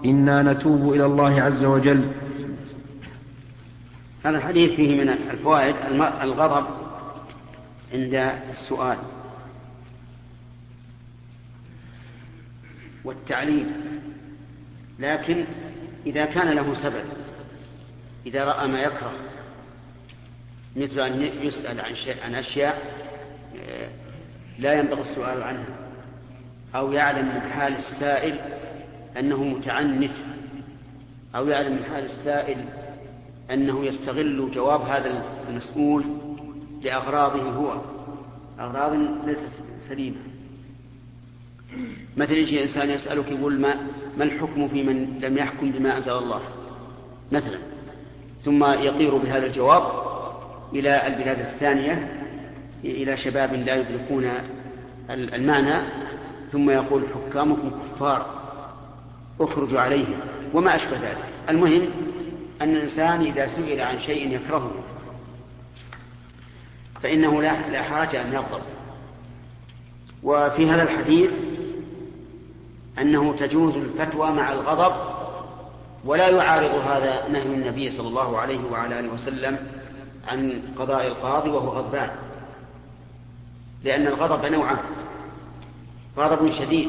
إنا نتوب إلى الله عز وجل. هذا الحديث فيه من الفوائد الغضب عند السؤال والتعليم، لكن إذا كان له سبب، إذا رأى ما يكره مثل أن يسأل عن أشياء لا ينبغي السؤال عنها، أو يعلم من حال السائل أنه متعنت، أو يعلم من حال السائل أنه يستغل جواب هذا المسؤول لأغراضه هو، أغراض ليست سليمة. مثل يجي إنسان يسألك يقول ما الحكم في من لم يحكم بما أنزل الله مثلا، ثم يطير بهذا الجواب إلى البلاد الثانية إلى شباب لا يدركون المعنى، ثم يقول حكامكم كفار اخرجوا عليهم وما أشبه ذلك. المهم أن الإنسان إذا سئل عن شيء يكرهه فإنه لا حرج أن يغضب. وفي هذا الحديث أنه تجوز الفتوى مع الغضب، ولا يعارض هذا نهي النبي صلى الله عليه وعلى آله وسلم عن قضاء القاضي وهو غضبان، لأن الغضب نوعان: غضب شديد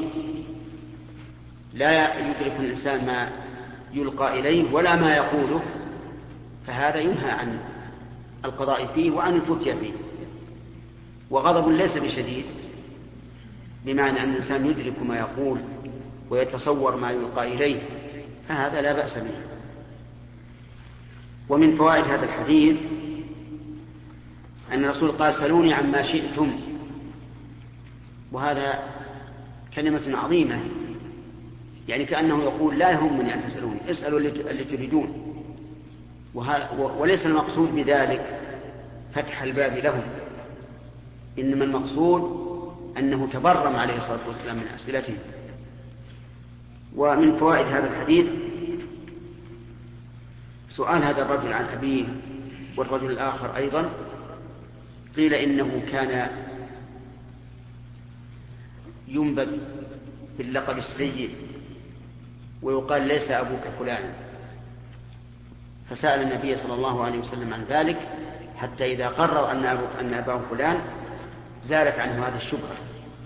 لا يدرك الإنسان ما يلقى إليه ولا ما يقوله، فهذا ينهى عن القضاء فيه وعن الفتيا فيه. وغضب ليس بشديد بمعنى أن الإنسان يدرك ما يقول ويتصور ما يلقى إليه، فهذا لا بأس به. ومن فوائد هذا الحديث أن الرسول قال: سلوني عما شئتم، وهذا كلمة عظيمة، يعني كأنه يقول لا يهمني أن تسألوني، اسألوا اللي تريدون. وليس المقصود بذلك فتح الباب لهم، إنما المقصود أنه تبرم عليه الصلاة والسلام من أسئلتهم. ومن فوائد هذا الحديث سؤال هذا الرجل عن أبيه، والرجل الآخر أيضا قيل إنه كان ينبذ باللقب السيء ويقال ليس أبوك فلان، فسأل النبي صلى الله عليه وسلم عن ذلك حتى إذا قرر أن أباه فلان زالت عنه هذه الشبهة.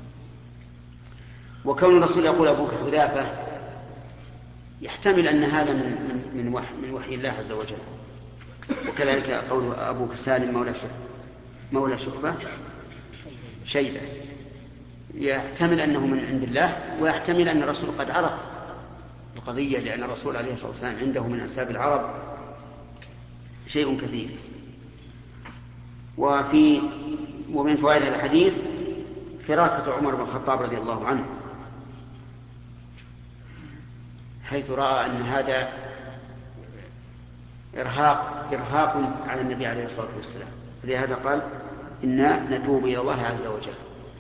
وكون الرسول يقول أبوك حذافة يحتمل أن هذا من وحي الله عز وجل، وكذلك قول أبوك سالم مولى شيبة يحتمل أنه من عند الله، ويحتمل أن الرسول قد عرف القضية، لأن الرسول عليه الصلاة والسلام عنده من أنساب العرب شيء كثير. ومن فوائد هذا الحديث فراسة عمر بن الخطاب رضي الله عنه، حيث رأى أن هذا إرهاق على النبي عليه الصلاة والسلام، لهذا قال: إنا نتوب إلى الله عز وجل.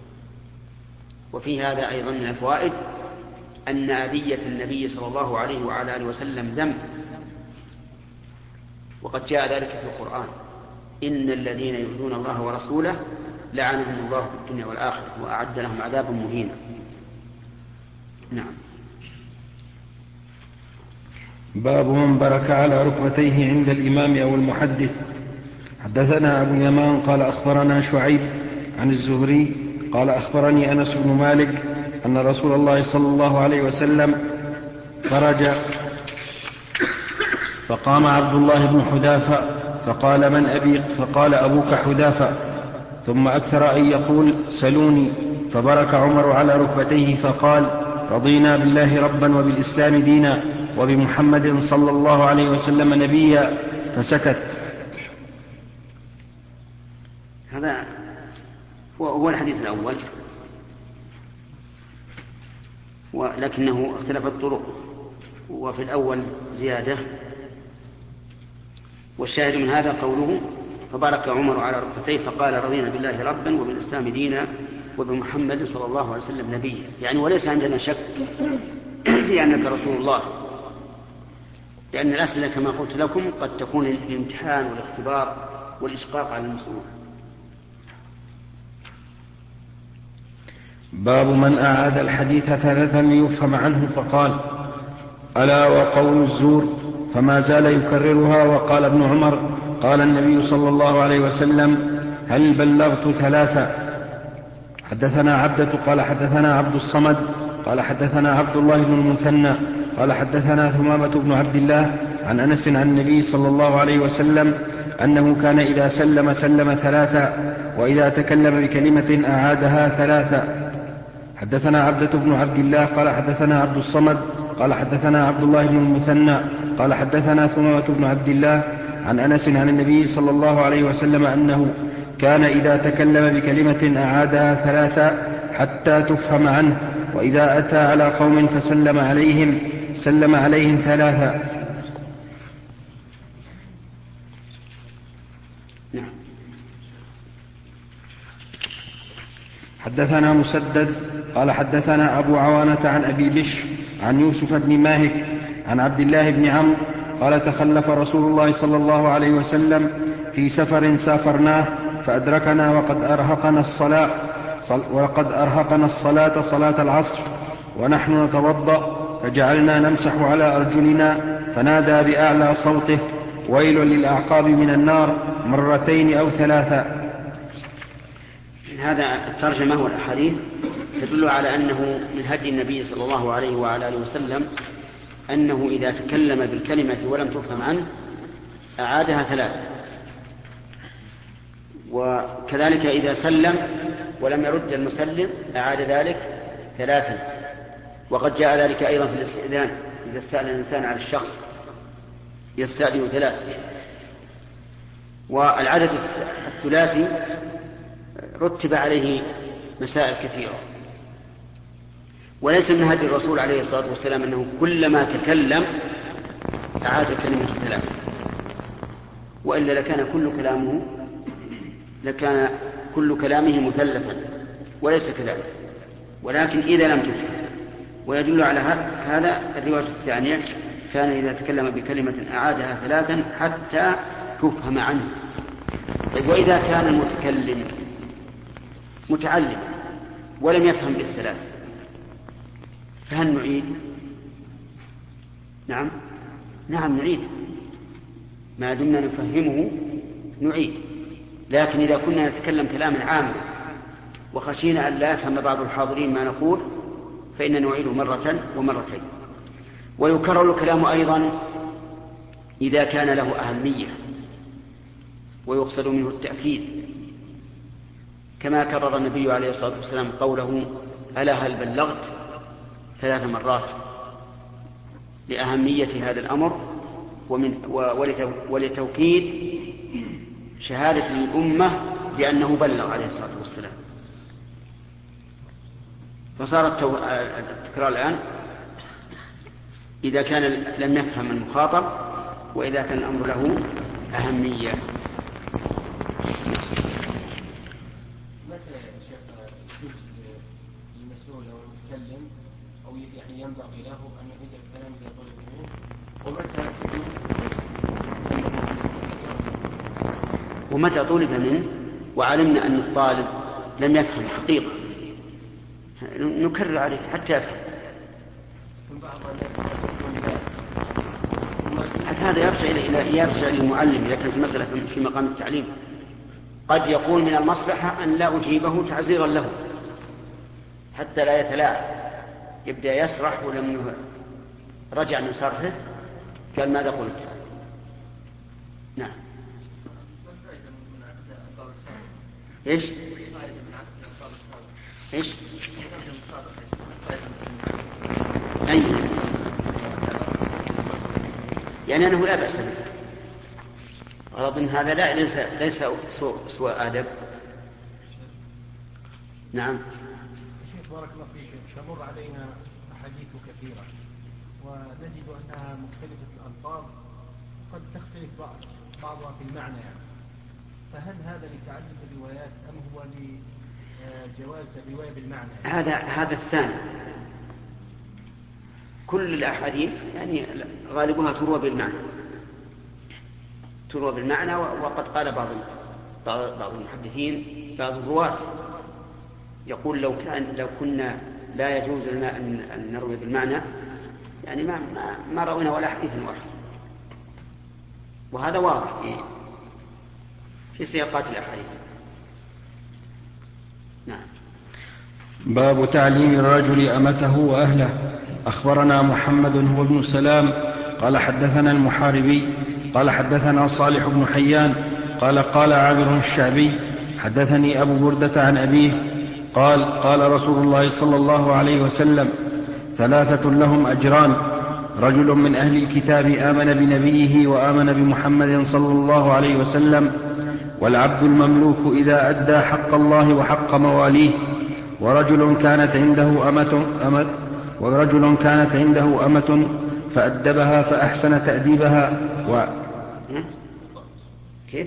وفي هذا أيضا من الفوائد أن أذية النبي صلى الله عليه وعلى آله وسلم ذنب، وقد جاء ذلك في القرآن: إن الذين يؤذون الله ورسوله لعنهم الله في الدنيا والآخرة وأعد لهم عذابا مهينا. نعم. باب من برك على ركبتيه عند الإمام أو المحدث. حدثنا أبو اليمان قال أخبرنا شعيب عن الزهري قال أخبرني أنس بن مالك أن رسول الله صلى الله عليه وسلم خرج فقام عبد الله بن حذافة فقال: من أبي؟ فقال: أبوك حذافة. ثم أكثر أن يقول: سلوني. فبرك عمر على ركبتيه فقال: رضينا بالله ربا وبالإسلام دينا وبمحمد صلى الله عليه وسلم نبيا، فسكت. هذا هو الحديث الأول، ولكنه اختلفت طرق، وفي الأول زيادة. والشاهد من هذا قوله: فبارك عمر على ركبتيه فقال: رضينا بالله ربا وبالإسلام دينا وبمحمد صلى الله عليه وسلم نبيا. يعني وليس عندنا شك في أنك رسول الله، لأن الأسئلة كما قلت لكم قد تكون الامتحان والاختبار والإشقاق على المسؤول. باب من أعاد الحديث ثلاثا ليفهم عنه فقال: ألا وقول الزور، فما زال يكررها. وقال ابن عمر: قال النبي صلى الله عليه وسلم: هل بلغت ثلاثة؟ حدثنا عبدة قال حدثنا عبد الصمد قال حدثنا عبد الله بن المثنى قال حدثنا ثمامة بن عبد الله عن أنس عن النبي صلى الله عليه وسلم أنه كان إذا سلم سلم ثلاثا، وإذا تكلم بكلمة أعادها ثلاثا. حدثنا عبدة بن عبد الله قال حدثنا عبد الصمد قال حدثنا عبد الله بن المثنى قال حدثنا ثمامة بن عبد الله عن أنس عن النبي صلى الله عليه وسلم أنه كان إذا تكلم بكلمة أعادها ثلاثا حتى تفهم عنه، وإذا أتى على قوم فسلم عليهم سلم عليهم ثلاثا. حدثنا مسدد قال حدثنا أبو عوانة عن أبي بشر عن يوسف بن ماهك عن عبد الله بن عمرو قال: تخلف رسول الله صلى الله عليه وسلم في سفر سافرناه فأدركنا وقد أرهقنا الصلاة صلاة العصر ونحن نتوضأ، فجعلنا نمسح على أرجلنا، فنادى بأعلى صوته: ويل للأعقاب من النار، مرتين أو ثلاثا. هذا الترجمة والأحاديث تدل على أنه من هدي النبي صلى الله عليه وعلى آله وسلم أنه إذا تكلم بالكلمة ولم تفهم عنه أعادها ثلاثة، وكذلك إذا سلم ولم يرد المسلم أعاد ذلك ثلاثا. وقد جاء ذلك أيضا في الاستئذان، إذا استأذن الإنسان على الشخص يستأذن ثلاثة. والعدد الثلاثي رتب عليه مسائل كثيرة، وليس من هدي الرسول عليه الصلاة والسلام أنه كلما تكلم أعاد كلمة ثلاثة، وإلا لكان كل كلامه مثلثا، وليس كذلك. ولكن إذا لم تفهم، ويدل على هذا الرواية الثانية: كان إذا تكلم بكلمة أعادها ثلاثا حتى تفهم عنه. طيب، وإذا كان المتكلم متعلم ولم يفهم بالثلاث فهل نعيد؟ نعم نعيد، ما دمنا نفهمه نعيد. لكن إذا كنا نتكلم كلاما عاما وخشينا أن لا يفهم بعض الحاضرين ما نقول فإننا نعيده مرة ومرتين. ويكرر الكلام أيضا إذا كان له أهمية ويقصد منه التأكيد، كما كرر النبي عليه الصلاة والسلام قوله: ألا هل بلغت 3 مرات، لأهمية هذا الأمر ولتوكيد شهادة الأمة بأنه بلغ عليه الصلاة والسلام. فصار التكرار الآن إذا كان لم يفهم المخاطب، وإذا كان الأمر له أهمية. أو يعني ينبغي له أن يعيد الكلام إذا طلب منه، ومتى طلب منه وعلمنا أن الطالب لم يفهم حقيقة نكرر عليه حتى يفهم. هذا يرجع للمعلم إذا كانت المسألة في مقام التعليم. قد يقول من المصلحة أن لا أجيبه تعزيرا له حتى لا يتلاعب، يبدأ يسرح ولم رجع من صرحه قال: ماذا قلت؟ نعم. ايش؟ أي يعني أنه لا بأس به. غرض هذا ليس سوء آدب. نعم. شيخ بارك الله فيك، تمر علينا أحاديث كثيرة ونجد أنها مختلفة الألفاظ، قد تختلف بعضها في المعنى يعني. فهل هذا لتعدد الروايات أم هو لجواز الرواية بالمعنى؟ هذا الثاني. كل الأحاديث يعني غالبها تروى بالمعنى. وقد قال بعض المحدثين، بعض الرواة يقول: لو كنا لا يجوز لنا أن نروي بالمعنى يعني ما رأونا ولا حديث واحد، وهذا واضح في سياقات الأحاديث. نعم. باب تعليم الرجل أمته وأهله. أخبرنا محمد هو ابن سلام قال حدثنا المحاربي قال حدثنا صالح بن حيان قال قال عامر الشعبي حدثني أبو بردة عن أبيه قال قال رسول الله صلى الله عليه وسلم: ثلاثة لهم أجران: رجل من أهل الكتاب آمن بنبيه وآمن بمحمد صلى الله عليه وسلم، والعبد المملوك إذا أدى حق الله وحق مواليه، ورجل كانت عنده أمة فأدبها فأحسن تأديبها كيف؟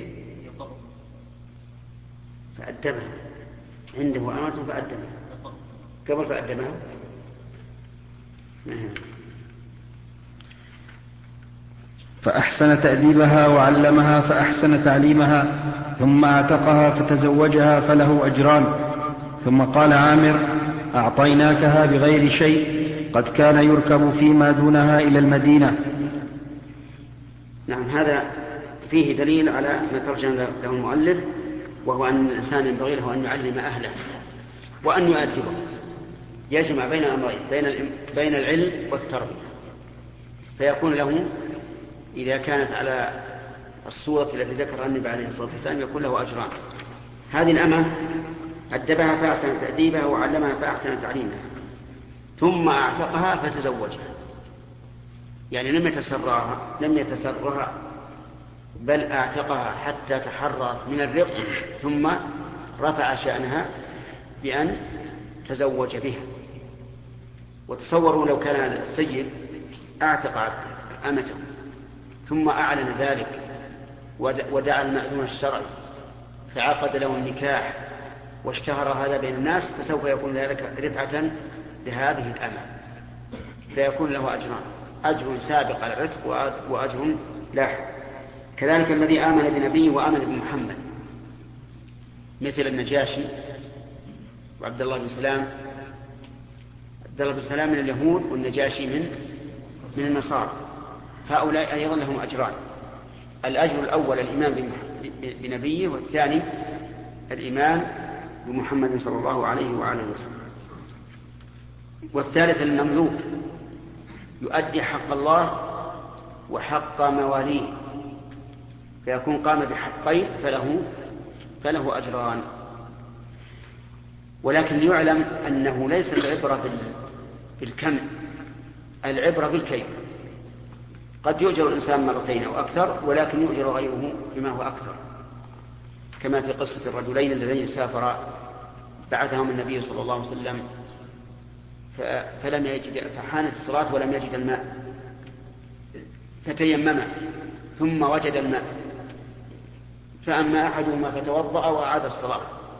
فأدبها، عنده أمة فأدبها قبل فأدبها فأحسن تأديبها وعلمها فأحسن تعليمها، ثم أعتقها فتزوجها فله أجران. ثم قال عامر: أعطيناكها بغير شيء، قد كان يركب فيما دونها إلى المدينة. نعم، هذا فيه دليل على ما ترجم له المؤلف، وهو أن الإنسان ينبغي له أن يعلم أهله وأن يؤدبه، يجمع بين أمرين، بين العلم والتربية، فيكون له إذا كانت على الصورة التي ذكر النبي عليه الصلاة والسلام يكون له أجران. هذه الأمة أدبها فأحسن تأديبها وعلمها فأحسن تعليمها، ثم أعتقها فتزوجها، يعني لم يتسرها بل أعتقها حتى تحررت من الرق، ثم رفع شأنها بأن تزوج بها. وتصوروا لو كان هذا السيد أعتق أمته ثم أعلن ذلك ودعا المأذون الشرعي فعقد له النكاح واشتهر هذا بين الناس، فسوف يكون ذلك رفعة لهذه الأمة، فيكون له أجران: أجر سابق على العتق وأجر لاحق. كذلك الذي آمن بنبيه وآمن بمحمد، مثل النجاشي وعبد الله بن سلام. عبد الله بن سلام من اليهود والنجاشي من النصارى، هؤلاء أيضا لهم أجران: الأجر الأول الإيمان بنبيه، والثاني الإيمان بمحمد صلى الله عليه وآله وسلم. والثالث المملوك يؤدي حق الله وحق مواليه، فيكون قام بحقين فله أجران. ولكن ليعلم أنه ليس العبرة بالكم، العبرة بالكيف. قد يؤجر الإنسان مرتين أو أكثر، ولكن يؤجر غيره بما هو أكثر، كما في قصة الرجلين اللذين سافرا بعثهم النبي صلى الله عليه وسلم فحانت الصلاة ولم يجد الماء فتيمم ثم وجد الماء، فأما أحدهما فتوضأ وأعاد الصلاة،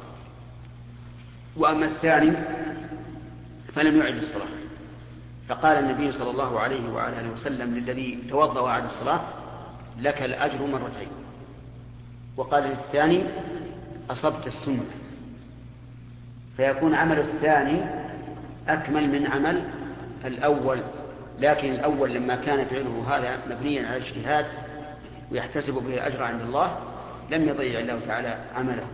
وأما الثاني فلم يعد الصلاة. فقال النبي صلى الله عليه وآله وسلم للذي توضأ وأعاد الصلاة: لك الأجر مرتين. وقال للثاني: أصبت السنة. فيكون عمل الثاني أكمل من عمل الأول، لكن الأول لما كان فعله هذا مبنيا على الاجتهاد ويحتسب به الأجر عند الله لم يضيع الله تعالى عمله.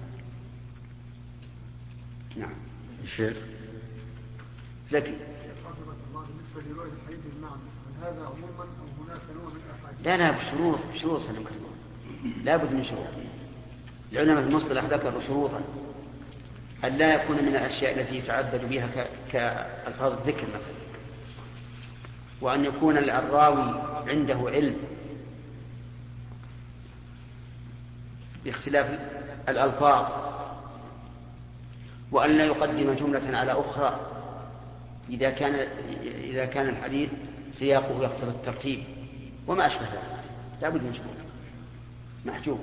نعم. الشيخ زكي. بالنسبة لرواية الحديث بالمعنى، هذا عموما أو هناك نوع من الأحاديث؟ لا بشروط سلمك الله، لا بد من شروط. العلماء في المصطلح ذكروا شروطا: أن لا يكون من الأشياء التي يتعبد بها كألفاظ الذكر مثلا، وأن يكون الراوي عنده علم باختلاف الألفاظ، وأن لا يقدم جملة على أخرى إذا كان الحديث سياقه يقتضي الترتيب وما أشبه ذلك. لا بد من شروط محجوب.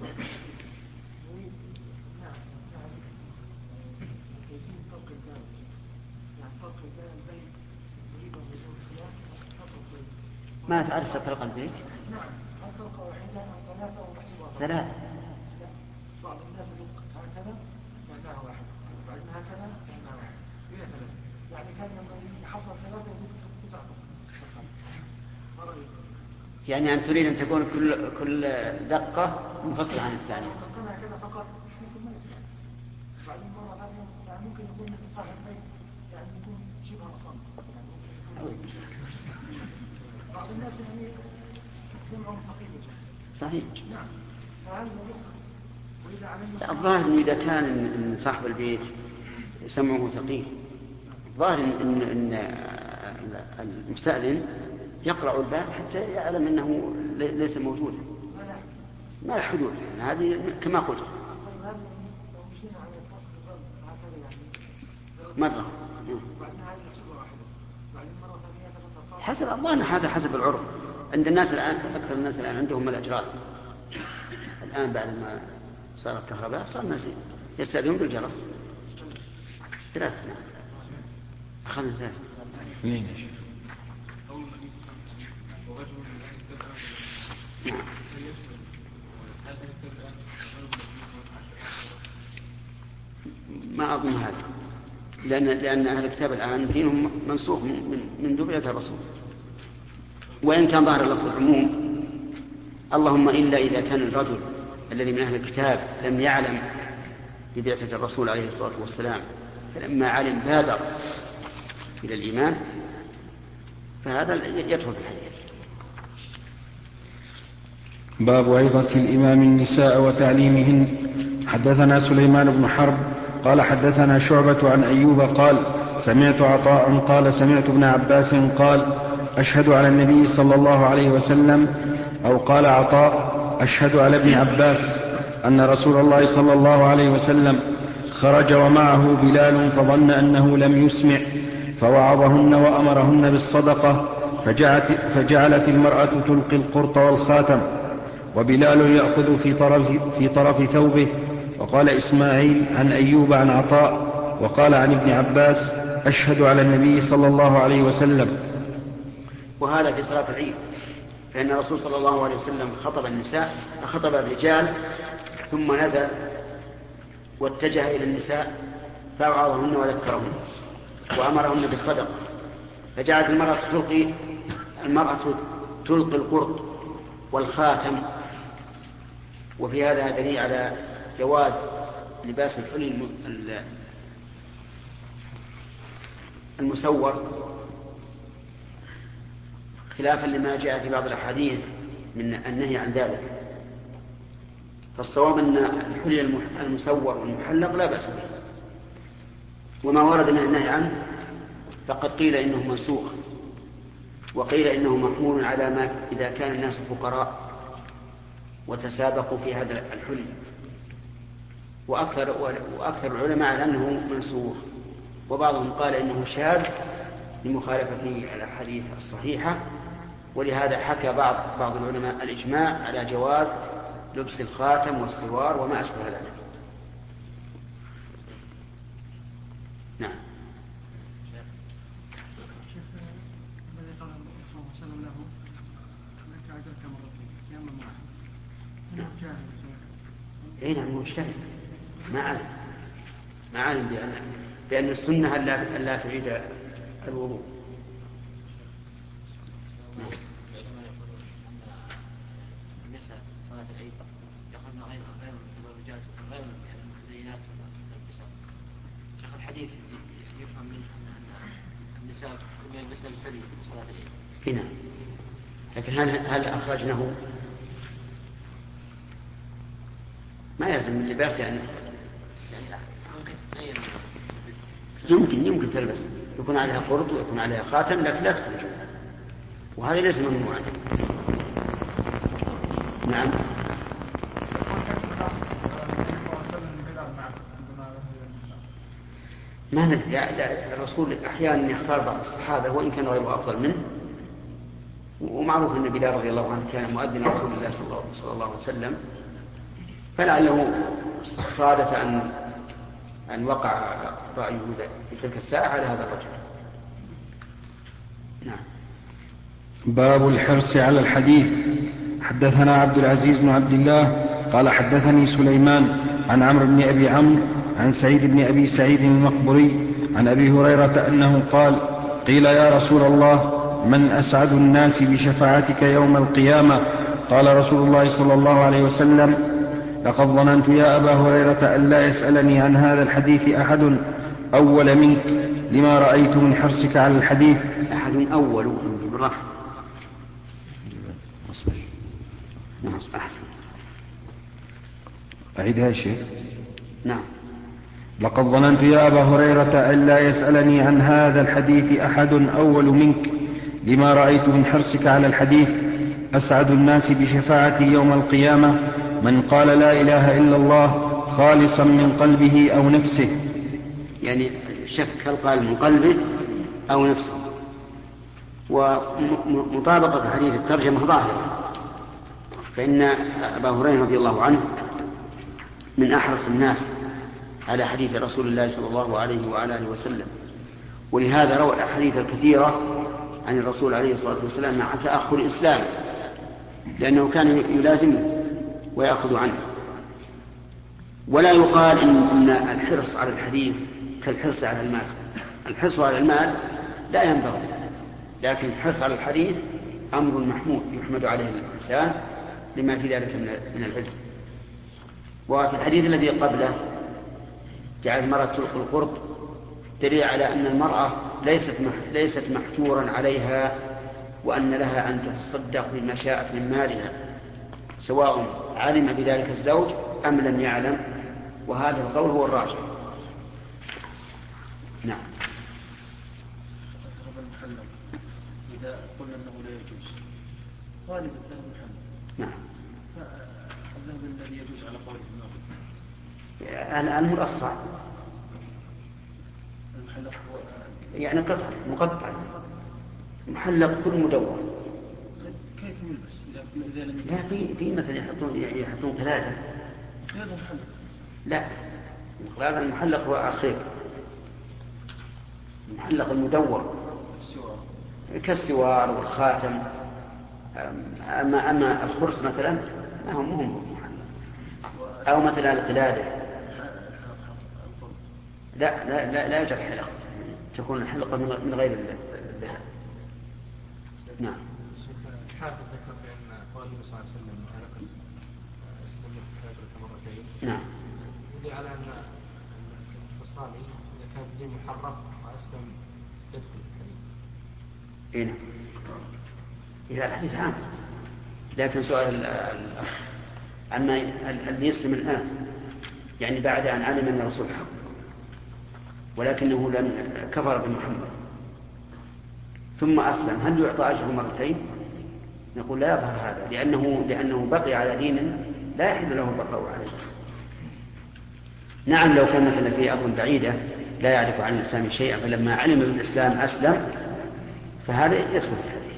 ما تعرف تطرق البيت؟ نعم، طرقة واحدة أو ثلاثة أو محسوبة؟ ثلاثة. بعض الناس يدق هكذا معناها واحد، بعدين هكذا معناها واحد، هي ثلاثة. يعني كان لما يحصل ثلاثة يدق 9 طرق. يعني أن تريد أن تكون كل دقة منفصلة عن الثانية. ممكن يكون صاحب البيت يعني يكون شبه أصم بعض الناس يعني جمعهم فقير. صحيح. نعم. الظاهر أنه إذا كان صاحب البيت سمعه ثقيل، الظاهر إن المستأذن يقرع الباب حتى يعلم أنه ليس موجودا، ما له حدود. هذه كما قلت مرة حسب الظاهر، هذا حسب العرف عند الناس الآن. أكثر الناس الآن عندهم الأجراس الآن بعد ما صار الكهرباء، صار الناس يستأذنون بالجرس. ثلاثة. أخذنا ثلاثة. اثنين يا شيخ. ما أظن هذا، لأن أهل الكتاب الآن دينهم منسوخ من بعثة الرسول، وإن كان ظاهر اللفظ العموم، اللهم إلا إذا كان الرجل الذي من أهل الكتاب لم يعلم ببعثة الرسول عليه الصلاة والسلام، فلما علم بادر إلى الإيمان، فهذا يدخل في الحديث. باب عظة الإمام النساء وتعليمهن. حدثنا سليمان بن حرب قال حدثنا شعبة عن أيوب قال سمعت عطاء قال سمعت ابن عباس قال أشهد على النبي صلى الله عليه وسلم، أو قال عطاء أشهد على ابن عباس أن رسول الله صلى الله عليه وسلم خرج ومعه بلال فظن أنه لم يسمع فوعظهن وأمرهن بالصدقة، فجعلت المرأة تلقي القرط والخاتم وبلال يأخذ في طرف ثوبه. وقال إسماعيل عن أيوب عن عطاء وقال عن ابن عباس أشهد على النبي صلى الله عليه وسلم. وهذا في صلاة العيد، فإن الرسول صلى الله عليه وسلم خطب النساء، خطب الرجال ثم نزل واتجه إلى النساء فوعظهن وذكرهن وأمرهن بالصدقة، فجعلت المرأة تلقي القرط والخاتم. وفي هذا دليل على جواز لباس الحلي المسور، خلافا لما جاء في بعض الأحاديث من النهي عن ذلك. فالصواب أن الحلي المسور والمحلق لا بأس به، وما ورد من النهي عنه فقد قيل إنه منسوخ، وقيل إنه محمول على ما إذا كان الناس فقراء وتسابقوا في هذا الحلي، وأكثر العلماء على أنه منسوخ، وبعضهم قال إنه شاذ لمخالفة الأحاديث الصحيحة، ولهذا حكى بعض العلماء الإجماع على جواز لبس الخاتم والسوار وما أشبه ذلك. نعم. شيخ الذي قال الرسول صلى الله عليه وسلم له لك أجرك مرتين يا من معه إنه جاهل. أي نعم، مجتهد ما علم بأن السنة ألا تعيد الوضوء. النساء صلاة العيد يخرجن غير المتبرجات وغير المتزينات والانكسار. شيخ الحديث يفهم منه أن النساء يلبسن الحلي في صلاة العيد. نعم، لكن هل أخرجنه؟ ما يلزم اللباس يعني يمكن تلبس، يكون عليها قرط ويكون عليها خاتم، لكن لا تخرج، وهذا ليس ممنوعا. نعم. ما ندري، الرسول أحيانا يختار بعض الصحابة وإن كان غيره أفضل منه، ومعروف أن بلال رضي الله عنه كان مؤذن رسول الله صلى الله عليه وسلم، فلعله صادف أن وقع رأيه في تلك الساعة على هذا الرجل. نعم. باب الحرص على الحديث. حدثنا عبد العزيز بن عبد الله قال حدثني سليمان عن عمرو بن أبي عمرو عن سعيد بن أبي سعيد المقبري عن أبي هريرة أنه قال قيل يا رسول الله من أسعد الناس بشفاعتك يوم القيامة؟ قال رسول الله صلى الله عليه وسلم: لقد ظننت يا أبا هريرة أن لا يسألني عن هذا الحديث أحد أول منك لما رأيت من حرصك على الحديث. أحد أول بالرفع. نعم أحسن. أعيدها يا شيخ. نعم. لقد ظننت يا أبا هريرة أن لا يسألني عن هذا الحديث أحد أول منك لما رأيت من حرصك على الحديث. أسعد الناس بشفاعتي يوم القيامة من قال لا إله إلا الله خالصا من قلبه أو نفسه. يعني شك هل قال من قلبه أو نفسه. ومطابقة حديث الترجمة ظاهرة، فإن أبا هريرة رضي الله عنه من أحرص الناس على حديث رسول الله صلى الله عليه وآله وسلم، ولهذا روى الأحاديث الكثيرة عن الرسول عليه الصلاة والسلام مع تأخر الإسلام، لأنه كان يلازمه ويأخذ عنه. ولا يقال إن الحرص على الحديث كالحرص على المال. الحرص على المال لا ينبغي، لكن الحرص على الحديث أمر محمود يحمد عليه الإنسان لما في ذلك من العلم. وفي الحديث الذي قبله جعل المرأة تلقي القرط دليل على أن المرأة ليست محجورا عليها، وأن لها أن تتصدق بما شاءت من مالها سواء علم بذلك الزوج أم لم يعلم، وهذا القول هو الراجح. نعم. إذا قلنا أنه لا يجوز غالبا الذهب محرم. نعم. فالذهب الذي يجوز على قوله المرصع المحلق هو يعني قطع مقطع محلق كل مدور. كيف يلبس إذا لم لا في مثلا يحطون قلادة. هذا محلق. لا هذا المحلق هو الخيط، المحلق المدور كالسوار والخاتم. أما الخرص مثلا ما هم محلق، أو مثلا القلادة. لا يوجد حلق، تكون الحلقة من غير الذهب. نعم. الحافظ ذكر بأن قال النبي صلى الله عليه وسلم أنا قد أسلمت كافرة مرتين. نعم. يدل على أن الفصلاني إذا كان الدين محرف وأسلم يدخل الحديث. إيه نعم. إذا الحديث عام، لكن سؤال الأخ عما اللي يسلم الآن يعني بعد أن علم أن الرسول حق ولكنه لم كفر بمحمد ثم أسلم، هل يعطى أجره مرتين؟ نقول لا يظهر هذا، لأنه بقي على دين لا يحل له البقاء عليه. نعم لو كان مثلا في أرض بعيدة لا يعرف عن الإسلام شيئا فلما علم بالإسلام أسلم فهذا يدخل في الحديث.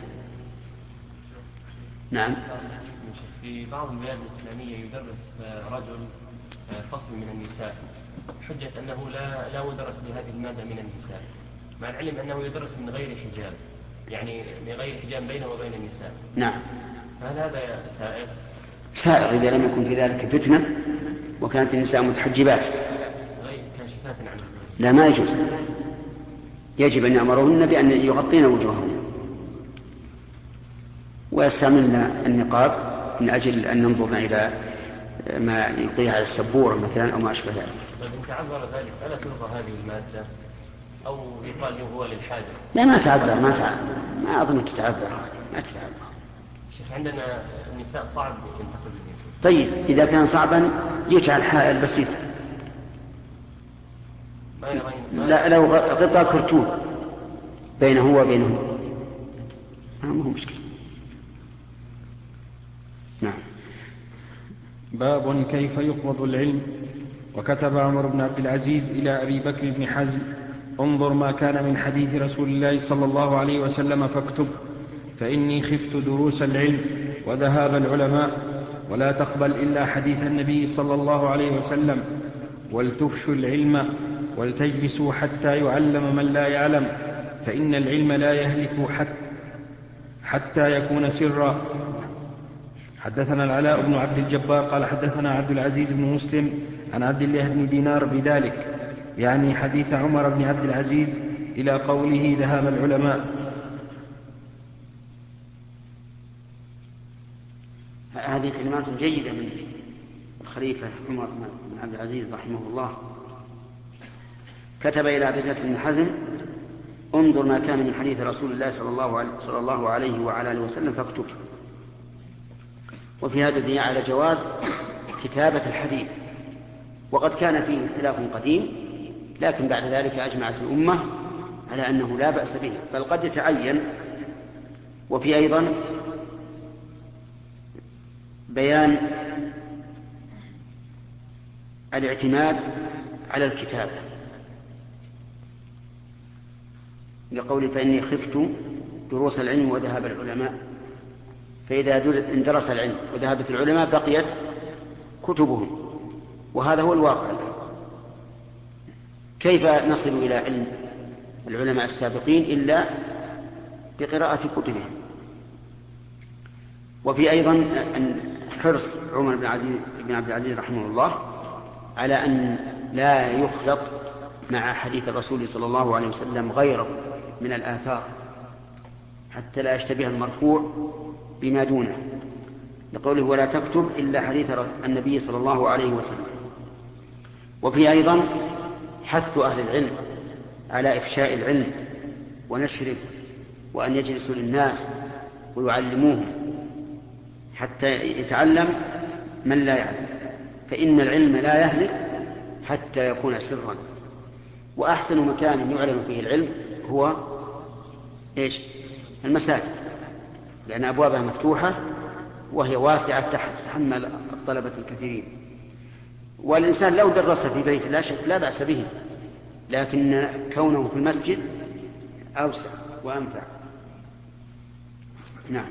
نعم. في بعض البلاد الإسلامية يدرس رجل فصل من النساء حجة أنه لا مدرس لهذه المادة من النساء، مع العلم أنه يدرس من غير حجاب، يعني من غير حجاب بينه وبين النساء. نعم. فهل هذا سائغ؟ سائغ إذا لم يكن في ذلك فتنة وكانت النساء متحجبات كاشفات عن لا ما يجوز، يجب أن يأمرهن بأن يغطين وجوههن ويستعملن النقاب من أجل أن ننظرن إلى ما يلقيه على السبورة مثلا أو ما أشبه ذلك. طيب إن تعذر ذلك ألا تلغى هذه المادة أو يقال هو للحاجة؟ لا ما تعذر، ما أظن تتعذر، ما تتعذر. شيخ عندنا النساء صعب ينتقل لهم. طيب إذا كان صعبا يجعل حائل بسيط، لا لو غطى كرتون بينه وبينه ما هو مشكلة. نعم. باب كيف يقبض العلم. وكتب عمر بن عبد العزيز إلى أبي بكر بن حزم: انظر ما كان من حديث رسول الله صلى الله عليه وسلم فاكتب، فإني خفت دروس العلم وذهاب العلماء، ولا تقبل إلا حديث النبي صلى الله عليه وسلم، ولتفشوا العلم ولتجلسوا حتى يعلم من لا يعلم، فإن العلم لا يهلك حتى يكون سرا. حدثنا العلاء بن عبد الجبار قال حدثنا عبد العزيز بن مسلم عن عبد الله بن دينار بذلك، يعني حديث عمر بن عبد العزيز إلى قوله ذهاب العلماء. هذه كلمات جيدة من الخليفة عمر بن عبد العزيز رحمه الله. كتب إلى أبي بن حزم: انظر ما كان من حديث رسول الله صلى الله عليه وعلى آله وسلم فاكتب. وفي هذا الدنيا على جواز كتابة الحديث، وقد كان فيه اختلاف قديم، لكن بعد ذلك أجمعت الأمة على أنه لا بأس به، بل قد يتعين. وفي أيضا بيان الاعتماد على الكتابة، لقول: فإني خفت دروس العلم وذهاب العلماء. فإذا اندرس العلم وذهبت العلماء بقيت كتبهم، وهذا هو الواقع. كيف نصل إلى علم العلماء السابقين إلا بقراءة كتبهم؟ وفي أيضا أن حرص عمر بن عبد العزيز رحمه الله على أن لا يخلط مع حديث الرسول صلى الله عليه وسلم غيره من الآثار، حتى لا يشتبه المرفوع بما دونه، لقوله: ولا تكتب إلا حديث النبي صلى الله عليه وسلم. وفي أيضا حث أهل العلم على إفشاء العلم ونشره، وأن يجلسوا للناس ويعلموهم حتى يتعلم من لا يعلم، فإن العلم لا يهلك حتى يكون سرا. وأحسن مكان يعلم فيه العلم هو المساجد، لأن أبوابها مفتوحة وهي واسعة تحمل الطلبة الكثيرين. والإنسان لو درس في بيت لا شك لا بأس به، لكن كونه في المسجد أوسع وأنفع. نعم.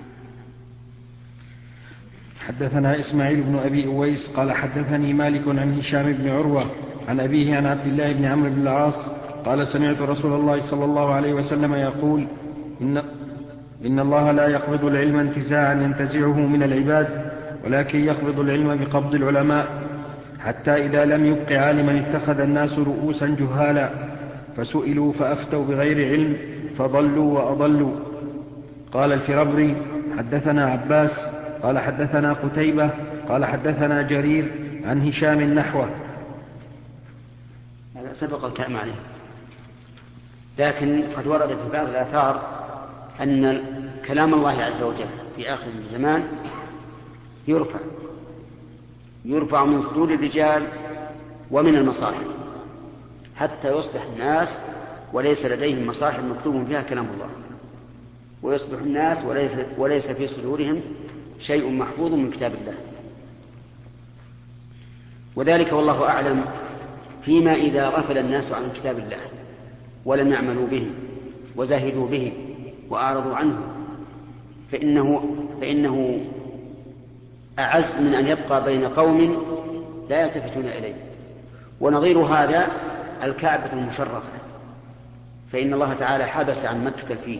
حدثنا إسماعيل بن أبي أويس قال حدثني مالك عن هشام بن عروة عن أبيه عن عبد الله بن عمرو بن العاص قال: سمعت رسول الله صلى الله عليه وسلم يقول: إن الله لا يقبض العلم انتزاعا ينتزعه من العباد، ولكن يقبض العلم بقبض العلماء، حتى إذا لم يبق عالما اتخذ الناس رؤوسا جهالا فسئلوا فأفتوا بغير علم فضلوا وأضلوا. قال الفربري: حدثنا عباس قال حدثنا قتيبة قال حدثنا جرير عن هشام نحوه. هذا سبق الكلام عليه، لكن قد ورد في بعض الآثار أن كلام الله عز وجل في آخر الزمان يرفع من صدور الرجال ومن المصاحف، حتى يصبح الناس وليس لديهم مصاحف مكتوب فيها كلام الله، ويصبح الناس وليس في صدورهم شيء محفوظ من كتاب الله. وذلك والله أعلم فيما إذا غفل الناس عن كتاب الله ولم يعملوا به وزاهدوا به وأعرضوا عنه، فإنه أعز من أن يبقى بين قوم لا يلتفتون إليه. ونظير هذا الكعبة المشرفة، فإن الله تعالى حبس عن مكة الفيل،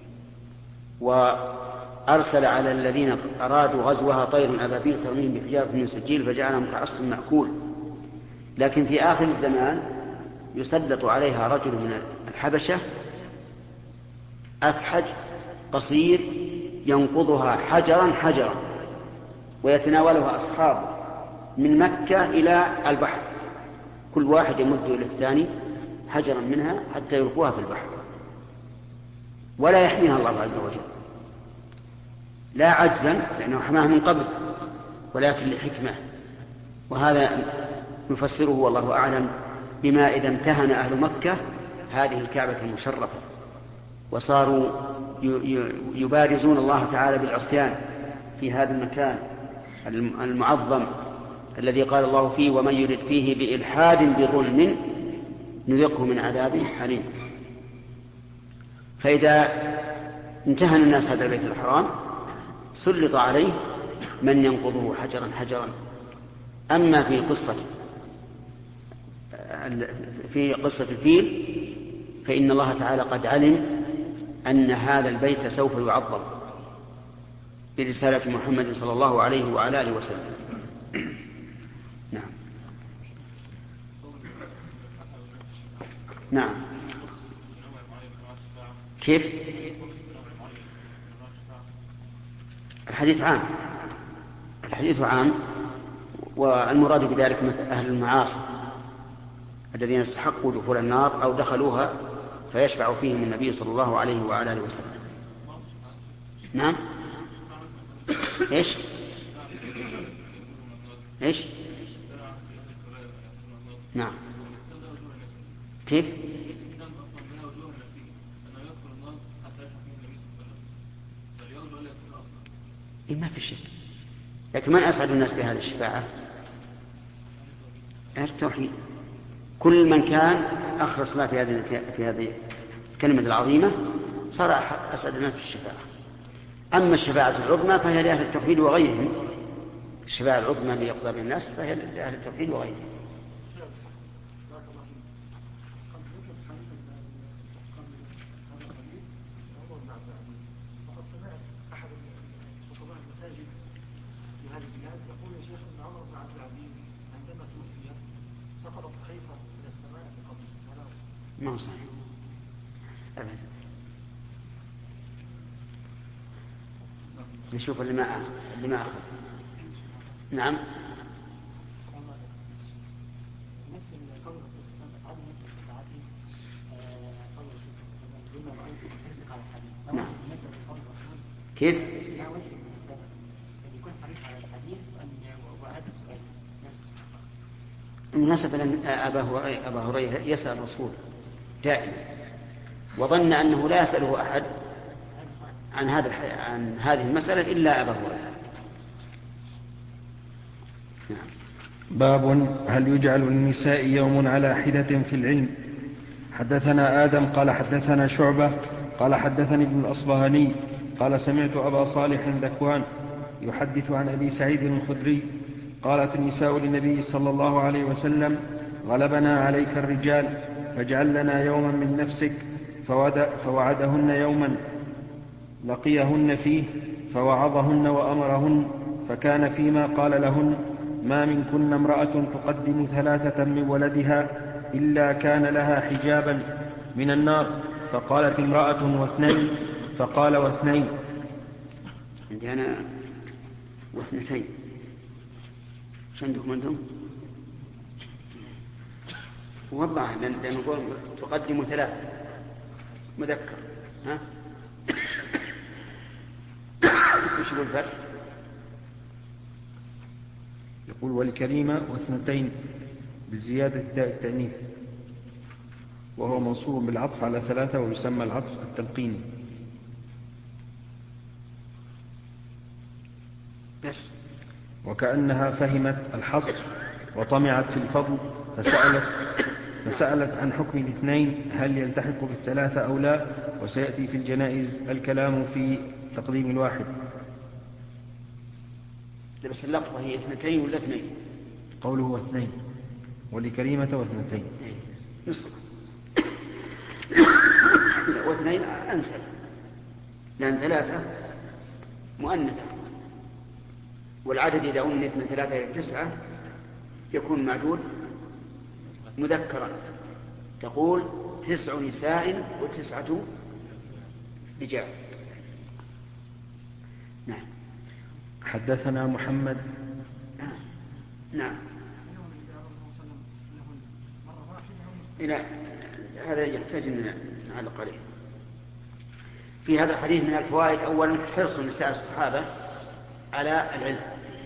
وأرسل على الذين أرادوا غزوها طير أبابيل ترميهم بحجارة من سجيل فجعلهم كعصف مأكول. لكن في آخر الزمان يسلط عليها رجل من الحبشة أفحج قصير ينقضها حجرا حجرا، ويتناولها أصحابه من مكة إلى البحر، كل واحد يمد إلى الثاني حجرا منها حتى يلقوها في البحر، ولا يحميها الله عز وجل، لا عجزا لأنه حماها من قبل، ولكن لحكمة. وهذا نفسره والله أعلم بما إذا امتهن أهل مكة هذه الكعبة المشرفة وصاروا يبارزون الله تعالى بالعصيان في هذا المكان المعظم الذي قال الله فيه: ومن يرد فيه بإلحاد بظلم نذقه من عذاب أليم. فإذا امتهن الناس هذا البيت الحرام سلط عليه من ينقضه حجرا حجرا. أما في قصة الفيل فإن الله تعالى قد علم أن هذا البيت سوف يعظم برسالة محمد صلى الله عليه وعلى آله وسلم. نعم. نعم. كيف؟ الحديث عام، الحديث عام، والمراد بذلك أهل المعاصي الذين استحقوا دخول النار أو دخلوها فيشفع فيهم النبي صلى الله عليه وعلى آله وسلم. نعم. إيش نعم كيف ما في شك، لكن من أسعد الناس بهذه الشفاعة؟ التوحيد. كل من كان أخلص الله في هذه الكلمة العظيمة صار أسعد الناس بالشفاعة. أما الشفاعة العظمى فهي لأهل التوحيد وغيرهم. الشفاعة العظمى ليقضى بين الناس فهي لأهل التوحيد وغيرهم. ما هو صحيح أبدا. نشوف اللي ما أخذ. نعم. نعم. كيف؟ المناسبة أن أبا هريرة يسأل الرسول دائما، وظن أنه لا يسأله أحد عن هذه المسألة إلا أبا هريرة. نعم. باب هل يجعل للنساء يوم على حدة في العلم. حدثنا آدم قال حدثنا شعبة قال حدثني ابن الأصبهاني قال سمعت أبا صالح ذكوان يحدث عن أبي سعيد الخدري قالت النساء للنبي صلى الله عليه وسلم غلبنا عليك الرجال فاجعل لنا يوما من نفسك، فوعدهن يوما لقيهن فيه فوعظهن وأمرهن، فكان فيما قال لهن ما منكن امرأة تقدم 3 من ولدها إلا كان لها حجابا من النار. فقالت امرأة 2 فقال 2. عندي أنا 2. شو عندكم أنتم؟ والله لأن نقول تقدم 3 مذكر. ها؟ وش يقول الفرق؟ يقول والكريمة 2 بزيادة داء التأنيث، وهو منصوب بالعطف على 3 ويسمى العطف التلقيني. بس وكأنها فهمت الحصر وطمعت في الفضل فسألت عن حكم 2 هل يلتحق بال3 أو لا، وسيأتي في الجنائز الكلام في تقديم 1. بس اللفظة هي 2 ولا 2؟ قوله 2 ولكريمة 2. نصف 2 أنسب، لأن 3 مؤنثة، والعدد إذا أنث من 3 إلى 9 يكون معدود مذكرا. تقول 9 نساء و9 رجال. نعم. حدثنا محمد. نعم. إلى هذا يحتاج أن نعلق عليه. في هذا الحديث من الفوائد أولا حرص نساء الصحابة على العلم،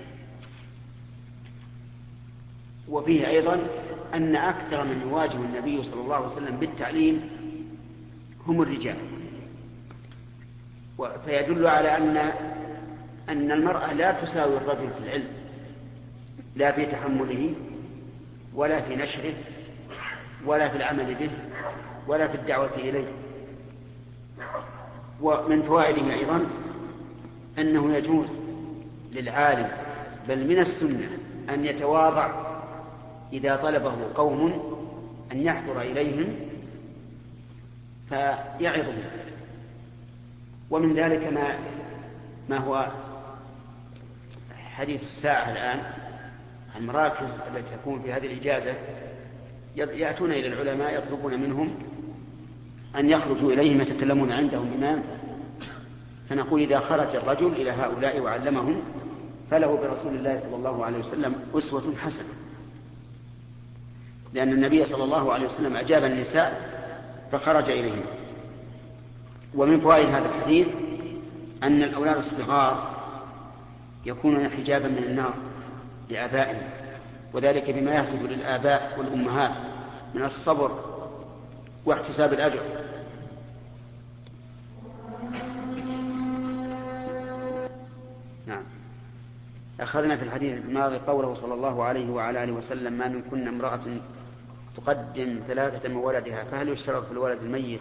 وفيه أيضا أن أكثر من يواجه النبي صلى الله عليه وسلم بالتعليم هم الرجال، فيدل على أن المرأة لا تساوي الرجل في العلم، لا في تحمله ولا في نشره ولا في العمل به ولا في الدعوة إليه. ومن فوائده أيضا أنه يجوز للعالم بل من السنة أن يتواضع إذا طلبه قوم أن يحضر إليهم فيعظهم. ومن ذلك ما هو حديث الساعة الآن، المراكز التي تكون في هذه الإجازة يأتون إلى العلماء يطلبون منهم أن يخرجوا إليهم يتكلمون عندهم بما ينفع. فنقول إذا خرج الرجل إلى هؤلاء وعلمهم فله برسول الله صلى الله عليه وسلم أسوة حسنة، لأن النبي صلى الله عليه وسلم أجاب النساء فخرج إليهم. ومن فوائد هذا الحديث أن الأولاد الصغار يكونون حجابا من النار لآبائهم، وذلك بما يحدث للآباء والأمهات من الصبر واحتساب الأجر. نعم. أخذنا في الحديث الماضي قوله صلى الله عليه وعلى آله وسلم: ما منكن امرأة تقدم 3 من ولدها، فهل يشترط في الولد الميت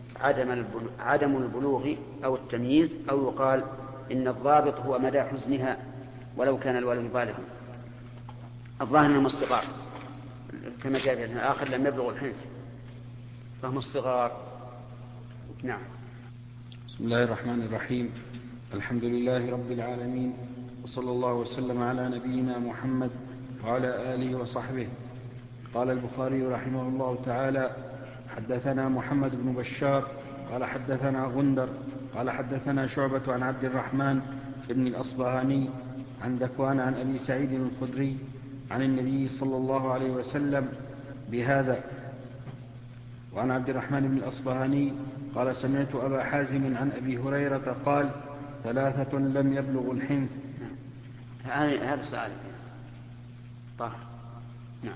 عدم البلوغ أو التمييز، أو يقال إن الضابط هو مدى حزنها ولو كان الولد بالغا؟ الظاهر أنهم الصغار، كما جاء في الآخر لم يبلغوا الحنث فهم الصغار. نعم. بسم الله الرحمن الرحيم. الحمد لله رب العالمين، وصلى الله وسلم على نبينا محمد وعلى آله وصحبه. قال البخاري رحمه الله تعالى: حدثنا محمد بن بشار قال حدثنا غندر قال حدثنا شعبة عن عبد الرحمن بن الأصبهاني عن ذكوان عن أبي سعيد الخدري عن النبي صلى الله عليه وسلم بهذا. وعن عبد الرحمن بن الأصبهاني قال: سمعت أبا حازم عن أبي هريرة قال: 3 لم يبلغوا الحنث. هذا سؤال. طه. نعم.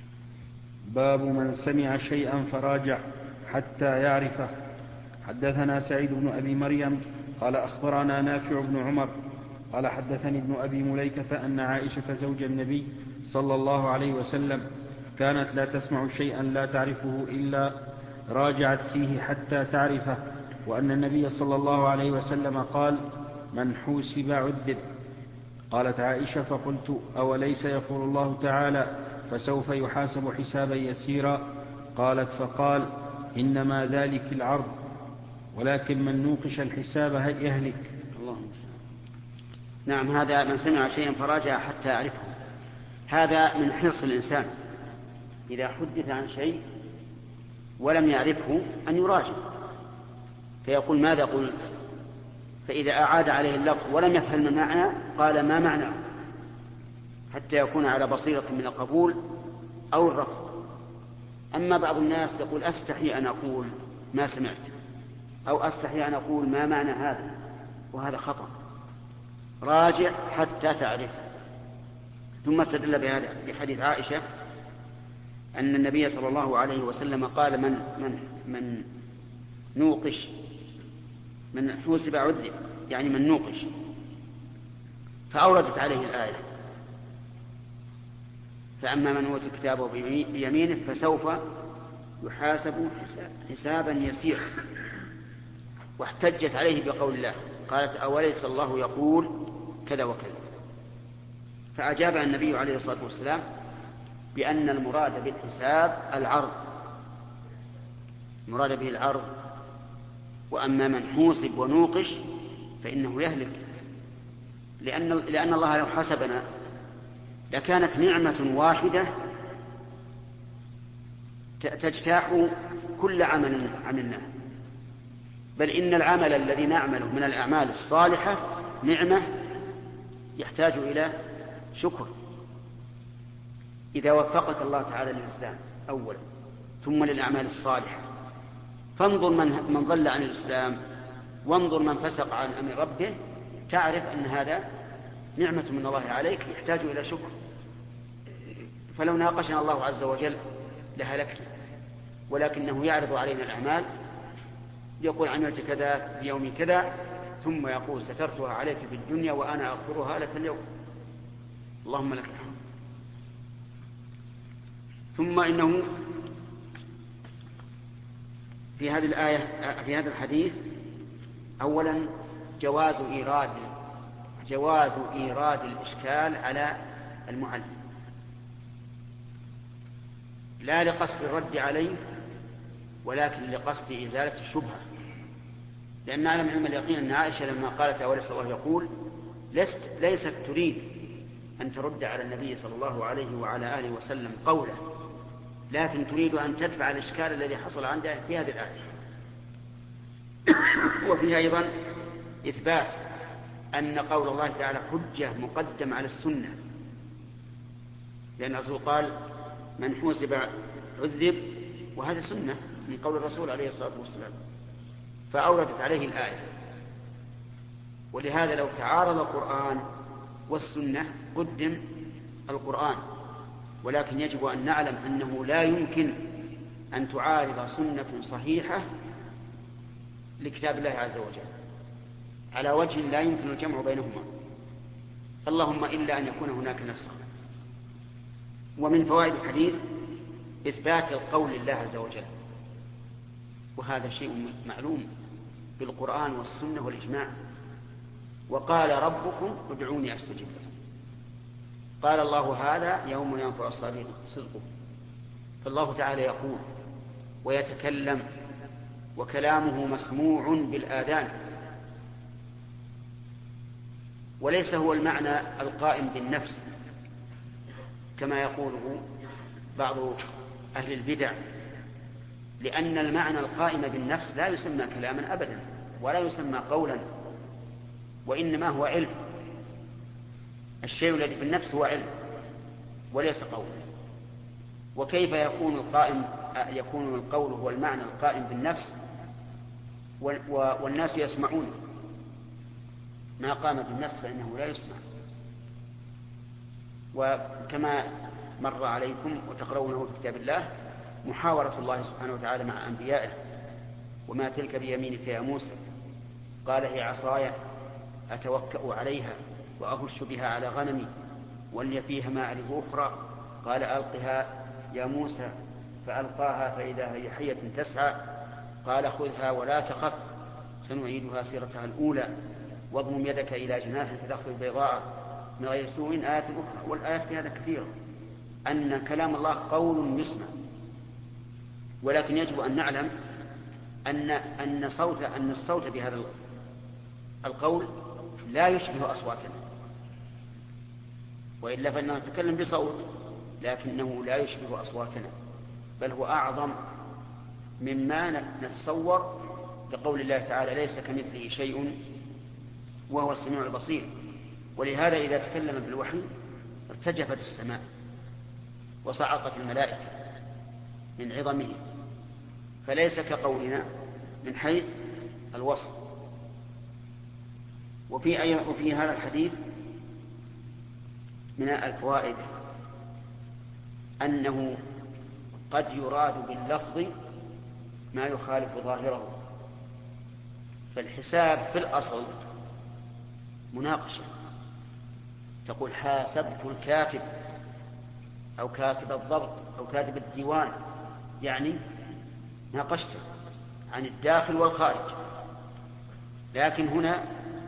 باب من سمع شيئا فراجع حتى يعرفه. حدثنا سعيد بن أبي مريم قال أخبرنا نافع بن عمر قال حدثني ابن أبي مليكة أن عائشة زوج النبي صلى الله عليه وسلم كانت لا تسمع شيئا لا تعرفه إلا راجعت فيه حتى تعرفه، وأن النبي صلى الله عليه وسلم قال: من حوسب عذب. قالت عائشة: فقلت: أوليس يقول الله تعالى: فسوف يحاسب حسابا يسيرا؟ قالت: فقال: إنما ذلك العرض، ولكن من نوقش الحساب يهلك. اللهم صل. نعم. هذا من سمع شيئا فراجع حتى يعرفه، هذا من حرص الإنسان إذا حدث عن شيء ولم يعرفه أن يراجع، فيقول: ماذا قلت؟ فإذا أعاد عليه اللفظ ولم يفهم المعنى قال: ما معناه، حتى يكون على بصيرة من القبول أو الرفض. أما بعض الناس يقول: أستحي أن أقول ما سمعت، أو أستحي أن أقول ما معنى هذا، وهذا خطأ. راجع حتى تعرف. ثم استدل بهذا بحديث عائشة أن النبي صلى الله عليه وسلم قال: من نوقش، من حوسب عذب، يعني من نوقش. فأوردت عليه الآية: فأما من أوتي كتابه بيمينه فسوف يحاسب حسابا يسيرا. واحتجت عليه بقول الله، قالت: أوليس الله يقول كذا وكذا؟ فأجاب النبي عليه الصلاة والسلام بأن المراد بالحساب العرض، المراد به العرض. وأما من حوسب ونوقش فإنه يهلك، لأن الله لو حسبنا لكانت نعمة واحدة تجتاح كل عمل عملناه، بل إن العمل الذي نعمله من الأعمال الصالحة نعمة يحتاج إلى شكر. إذا وفقك الله تعالى للإسلام أولا ثم للأعمال الصالحة، فانظر من ضل عن الإسلام وانظر من فسق عن أمر ربه، تعرف أن هذا نعمة من الله عليك يحتاج إلى شكر. فلو ناقشنا الله عز وجل لهلكنا، ولكنه يعرض علينا الأعمال، يقول: عملت كذا في يوم كذا، ثم يقول: سترتها عليك في الدنيا وأنا أغفرها لك اليوم، اللهم لك الحمد. ثم إنه في هذه الآية، في هذا الحديث، أولا جواز إيراد الإشكال على المعلم، لا لقصد الرد عليه ولكن لقصد إزالة الشبهة. لأن نعلم علم اليقين أن عائشة لما قالت: أوليس الله يقول، ليست تريد أن ترد على النبي صلى الله عليه وعلى آله وسلم قوله، لكن تريد أن تدفع الإشكال الذي حصل عندها في هذه الآية. وفيها أيضا إثبات أن قول الله تعالى حجة مقدم على السنة، لأن الرسول قال من حوسب عذب، وهذا سنة من قول الرسول عليه الصلاة والسلام، فأوردت عليه الآية. ولهذا لو تعارض القرآن والسنة قدم القرآن، ولكن يجب أن نعلم أنه لا يمكن أن تعارض سنة صحيحة لكتاب الله عز وجل على وجه لا يمكن الجمع بينهما، اللهم إلا أن يكون هناك نسخ. ومن فوائد الحديث إثبات القول لله عز وجل، وهذا شيء معلوم بالقرآن والسنة والإجماع. وقال ربكم ادعوني أستجب لكم، قال الله هذا يوم ينفع الصادق صدقه. فالله تعالى يقول ويتكلم، وكلامه مسموع بالآذان، وليس هو المعنى القائم بالنفس كما يقوله بعض أهل البدع، لأن المعنى القائم بالنفس لا يسمى كلاما أبدا ولا يسمى قولا، وإنما هو علم. الشيء الذي بالنفس هو علم وليس قولا. وكيف يكون القول هو المعنى القائم بالنفس والناس يسمعون؟ ما قام بالنفس فإنه لا يسمع. وكما مر عليكم وتقرونه في كتاب الله محاورة الله سبحانه وتعالى مع أنبيائه: وما تلك بيمينك يا موسى؟ قال هي عصاي أتوكأ عليها وأهش بها على غنمي ولي فيها مآرب أخرى. قال ألقها يا موسى، فألقاها فإذا هي حية تسعى. قال خذها ولا تخف سنعيدها سيرتها الأولى واضمم يدك إلى جناحك تخرج بيضاء من غير سوء. آيات أخرى، والآيات في هذا كثيرة، أن كلام الله قول يسمع. ولكن يجب أن نعلم أن الصوت بهذا القول لا يشبه أصواتنا، وإلا فإننا نتكلم بصوت لكنه لا يشبه أصواتنا، بل هو أعظم مما نتصور، لقول الله تعالى ليس كمثله شيء وهو السميع البصير. ولهذا إذا تكلم بالوحي ارتجفت السماء وصعقت الملائكة من عظمه، فليس كقولنا من حيث الوصف. وفي هذا الحديث من الفوائد أنه قد يراد باللفظ ما يخالف ظاهره. فالحساب في الأصل مناقشة، تقول حاسبت الكاتب أو كاتب الضبط أو كاتب الديوان، يعني ناقشته عن الداخل والخارج. لكن هنا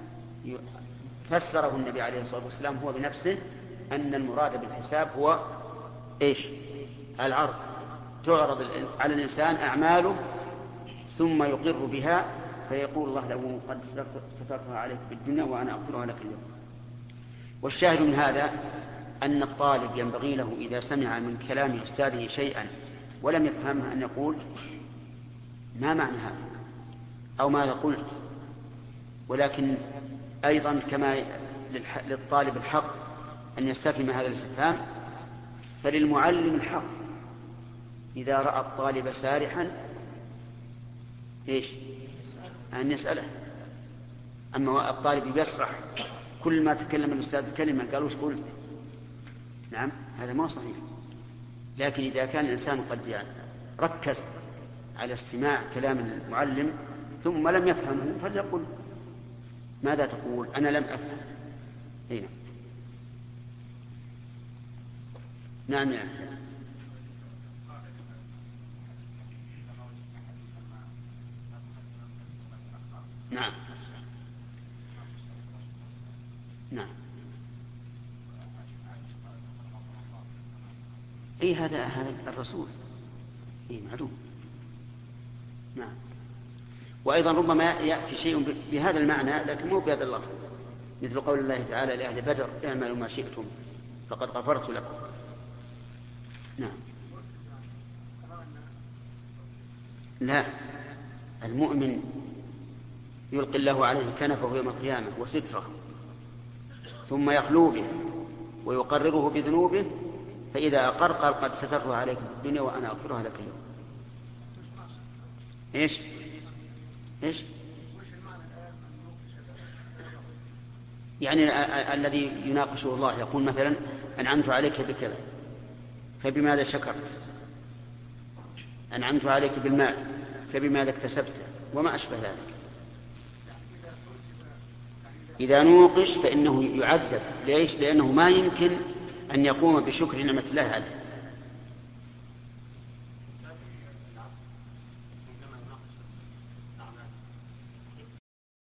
فسره النبي عليه الصلاة والسلام هو بنفسه أن المراد بالحساب هو إيش؟ العرض، تعرض على الإنسان أعماله ثم يقر بها، فيقول الله له قد سترتها عليك في الدنيا وأنا أغفرها لك اليوم. والشاهد من هذا أن الطالب ينبغي له إذا سمع من كلام أستاذه شيئا ولم يفهمه أن يقول ما معنى هذا أو ماذا قلت. ولكن أيضا كما للطالب الحق أن يستفهم هذا الاستفهام، فللمعلم الحق إذا رأى الطالب سارحا إيش؟ أن يسأله. أما الطالب يسرح كل ما تكلم الأستاذ كلمة قالوا ايش قلت؟ نعم، هذا ما صحيح. لكن إذا كان الإنسان قد ركز على استماع كلام المعلم ثم لم يفهمه فليقل ماذا تقول؟ أنا لم أفهم. هنا نعم يا أخي. نعم نعم. أي هذا الرسول أي معلوم. نعم. وأيضا ربما يأتي شيء بهذا المعنى لكن مو بهذا اللفظ، مثل قول الله تعالى لأهل بدر اعملوا ما شئتم فقد غفرت لكم. نعم. لا، المؤمن يلقي الله عليه كنفه يوم القيامة وستره ثم يخلو به ويقرره بذنوبه، فإذا أقر قال قد سترها عليك في الدنيا وأنا أغفرها لك اليوم. إيش يعني الذي يناقشه الله يقول مثلا أنعمت عليك بكذا فبماذا شكرت، أنعمت عليك بالمال فبماذا اكتسبته، وما أشبه ذلك. إذا نوقش فإنه يعذب. ليش؟ لأنه ما يمكن أن يقوم بشكر نعمة الله عليه.